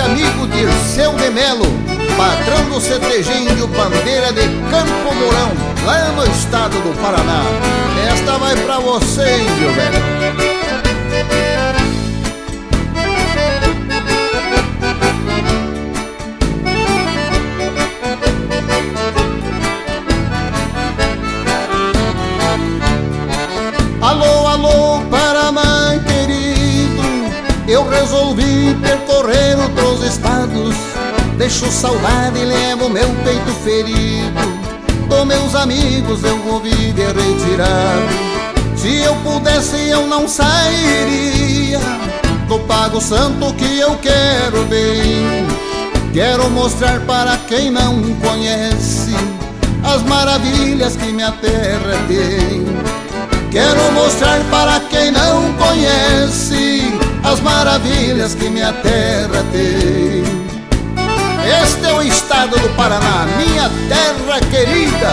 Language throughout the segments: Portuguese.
amigo Dirceu de Melo, patrão do CTG Índio Bandeira de Campo Mourão, lá no estado do Paraná. Esta vai pra você, índio velho. Alô, alô, Paraná querido, eu resolvi percorrer outros estados. Deixo saudade e levo meu peito ferido. Dos meus amigos eu vou viver retirado. Se eu pudesse eu não sairia do Pago Santo que eu quero bem. Quero mostrar para quem não conhece as maravilhas que minha terra tem. Quero mostrar para quem não conhece as maravilhas que minha terra tem. Este é o estado do Paraná, minha terra querida.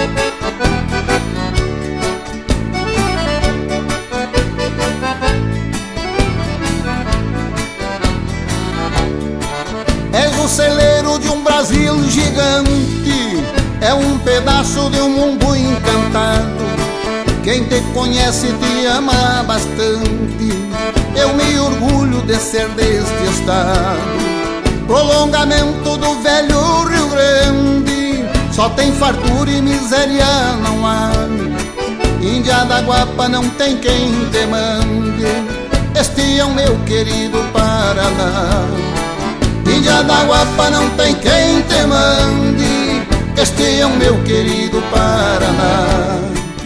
És o celeiro de um Brasil gigante, é um pedaço de um mundo encantado. Quem te conhece te ama bastante, eu me orgulho de ser deste estado. Prolongamento do velho Rio Grande, só tem fartura e miséria não há. Índia da Guapa não tem quem te mande, este é o meu querido Paraná. Índia da Guapa não tem quem te mande, este é o meu querido Paraná.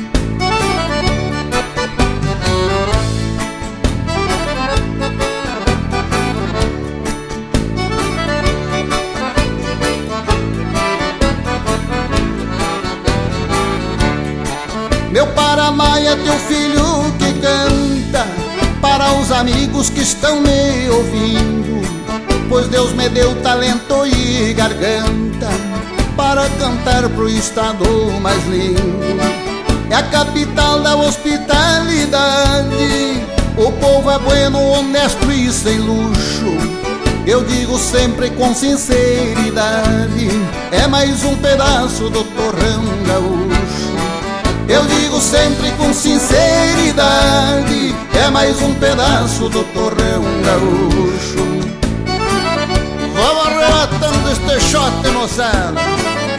Meu Paraná é teu filho que canta para os amigos que estão me ouvindo, pois Deus me deu talento e garganta para cantar pro estado mais lindo. É a capital da hospitalidade, o povo é bueno, honesto e sem luxo. Eu digo sempre com sinceridade, é mais um pedaço do torrão gaúcho. Eu digo sempre com sinceridade, é mais um pedaço do torrão gaúcho. Vamos arrebatando este shot, moçada.